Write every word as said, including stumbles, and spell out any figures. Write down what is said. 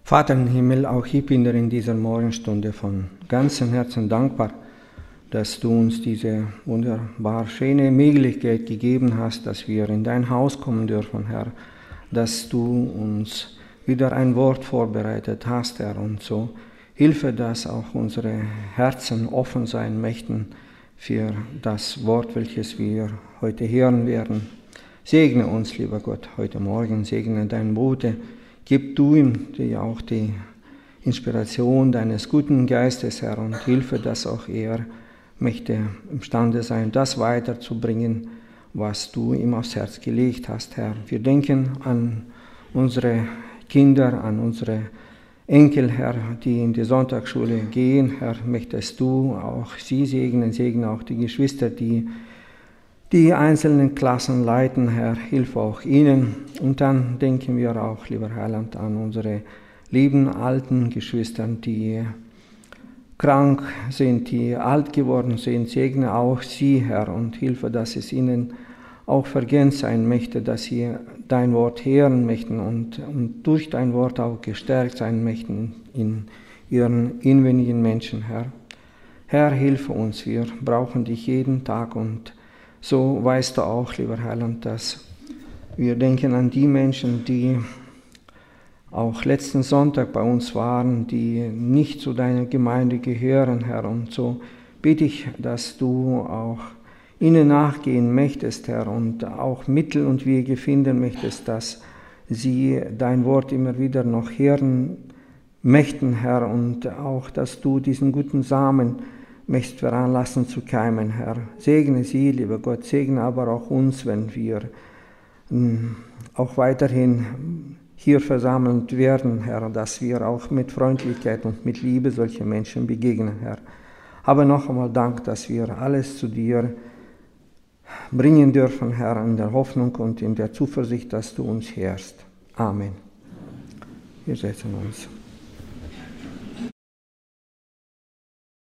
Vater im Himmel, auch ich bin dir in dieser Morgenstunde von ganzem Herzen dankbar, dass du uns diese wunderbar schöne Möglichkeit gegeben hast, dass wir in dein Haus kommen dürfen, Herr, dass du uns wieder ein Wort vorbereitet hast, Herr, und so hilfe, dass auch unsere Herzen offen sein möchten für das Wort, welches wir heute hören werden. Segne uns, lieber Gott, heute Morgen, segne dein Bote, gib du ihm die, auch die Inspiration deines guten Geistes, Herr, und hilfe, dass auch er möchte imstande sein, das weiterzubringen, was du ihm aufs Herz gelegt hast, Herr. Wir denken an unsere Kinder, an unsere Enkel, Herr, die in die Sonntagsschule gehen. Herr, möchtest du auch sie segnen, segne auch die Geschwister, die die einzelnen Klassen leiten, Herr, hilf auch ihnen. Und dann denken wir auch, lieber Heiland, an unsere lieben alten Geschwister, die krank sind, die alt geworden sind. Segne auch sie, Herr, und hilfe, dass es ihnen auch vergönnt sein möchte, dass sie dein Wort hören möchten und, und durch dein Wort auch gestärkt sein möchten in ihren inwendigen Menschen, Herr. Herr, hilfe uns, wir brauchen dich jeden Tag, und so weißt du auch, lieber Heiland, dass wir denken an die Menschen, die auch letzten Sonntag bei uns waren, die nicht zu deiner Gemeinde gehören, Herr. Und so bitte ich, dass du auch ihnen nachgehen möchtest, Herr, und auch Mittel und Wege finden möchtest, dass sie dein Wort immer wieder noch hören möchten, Herr, und auch, dass du diesen guten Samen möchtest veranlassen zu keimen, Herr. Segne sie, lieber Gott, segne aber auch uns, wenn wir auch weiterhin hier versammelt werden, Herr, dass wir auch mit Freundlichkeit und mit Liebe solche Menschen begegnen, Herr. Aber noch einmal Dank, dass wir alles zu dir bringen dürfen, Herr, in der Hoffnung und in der Zuversicht, dass du uns hörst. Amen. Wir setzen uns.